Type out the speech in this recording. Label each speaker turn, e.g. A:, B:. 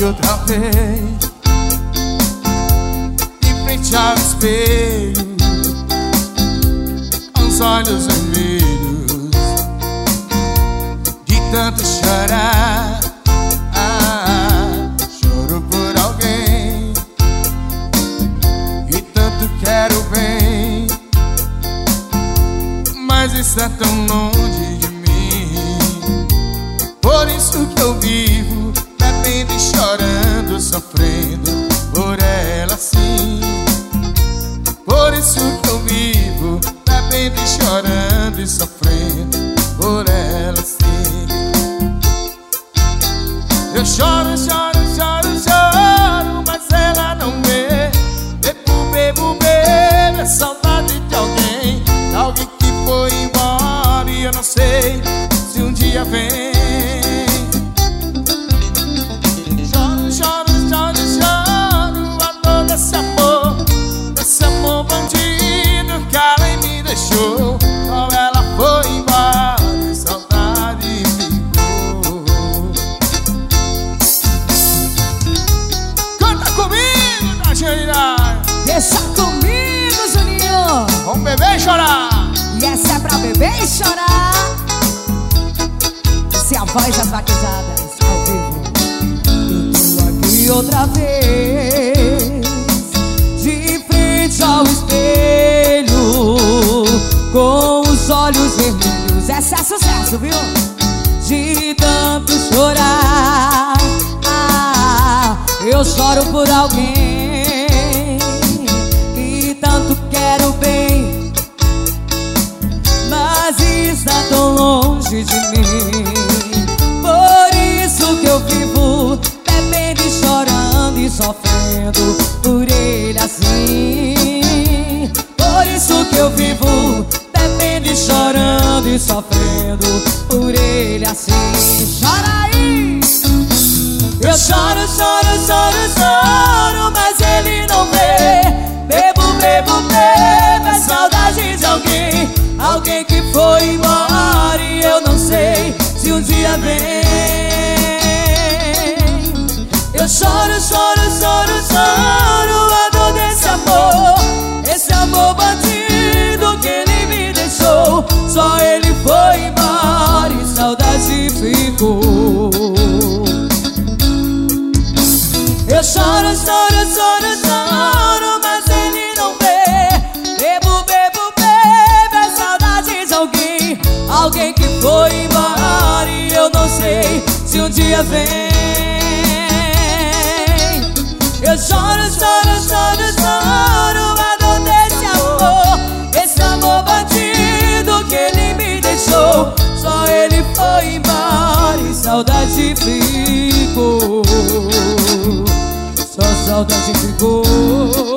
A: outra vez, em frente ao espelho, com os olhos vermelhos de tanto chorar. Choro por alguém e tanto quero bem, mas está tão longe de mim. Por isso que eu vivo bebendo e chorando, sofrendo por ela sim. Por isso que eu vivo bebendo e chorando e sofrendo por ela sim. Eu choro, choro, choro, choro, mas ela não vê. Bebo, bebo, bebo, é saudade de alguém, alguém que foi embora e eu não sei se um dia vem. Choro, choro, choro, choro, a dor desse amor bandido que ela me deixou. Oh, ela foi embora e saudade ficou. Canta comigo, Tachira.
B: Deixa comigo, Juninho.
A: Vamos beber e chorar.
B: E essa é pra beber e chorar. Se a voz das vaquejadas ao vivo. Eu tô aqui outra vez, de frente ao espelho, com os olhos vermelhos. Essa é sucesso, viu? De tanto chorar. Eu choro por alguém que tanto quero bem, mas está tão longe de mim. Por isso que eu vivo bebendo e chorando e sofrendo por ele assim. Por isso que eu vivo bebendo e chorando e sofrendo por ele assim. Chora aí! Eu choro, choro, choro, choro, mas ele não vê. Bebo, bebo, bebo, é saudade de alguém, alguém que foi embora e eu não sei se um dia vem. Eu choro, choro, choro, choro, a dor desse amor, esse amor bandido que ele me deixou. Só ele foi embora e saudade ficou. Eu choro, choro, choro, choro, mas ele não vê. Bebo, bebo, bebo, é saudade de alguém, alguém que foi embora e eu não sei se um dia vem. Eu choro, choro, choro, choro, a dor desse amor, esse amor bandido que ele me deixou. Só ele foi embora e saudade ficou. Só saudade ficou.